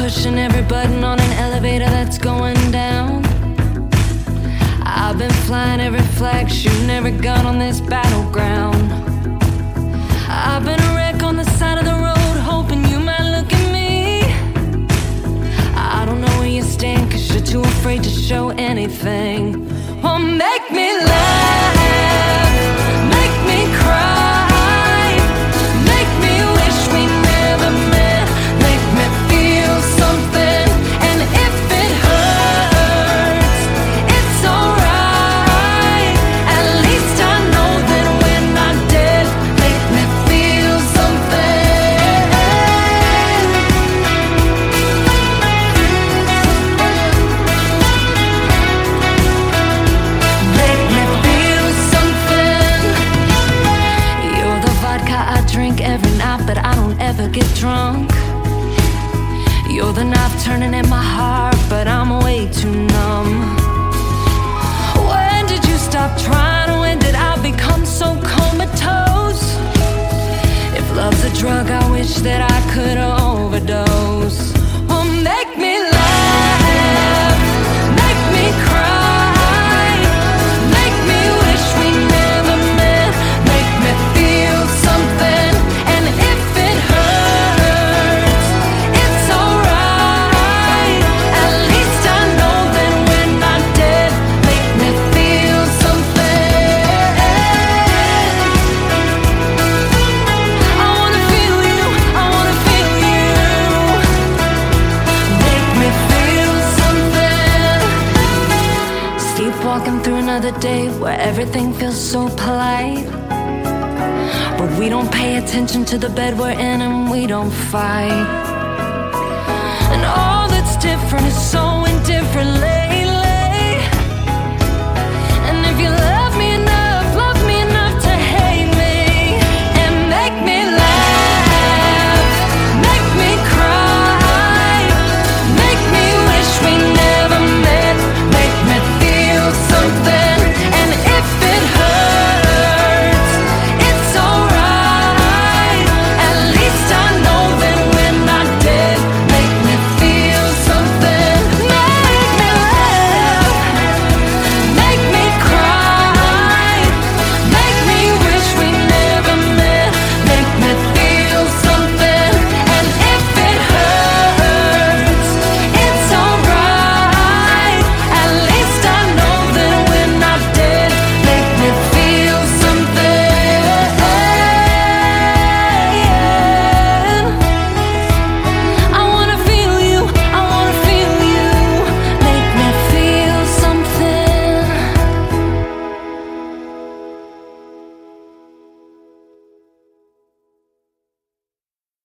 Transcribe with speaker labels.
Speaker 1: pushing every button on an elevator that's going down. I've been flying every flag, shooting every gun on this battleground. I've been a wreck on the side of the road, hoping you might look at me. I don't know where you stand, cause you're too afraid to show anything. Well, make me laugh, make me cry, make me wish we never met, make me feel something. And if it hurts, it's alright. At least I know that when I'm dead, make me feel something. Make me feel something. You're the vodka I drink every night, but I don't ever get drunk. You're the knife turning in my heart, but I'm way too numb. When did you stop trying? When did I become so comatose? If love's a drug, I wish that I could overdose. Well, make me laugh, make me cry, make me wish we never met, make me feel something. And if it hurts, it's alright. At least I know that when I'm dead, make me feel something. I wanna feel you, I wanna feel you. Make me feel something. Sleepwalking through another day where everything feels so polite, but we don't pay attention to the bed we're in and we don't fight. And all that's different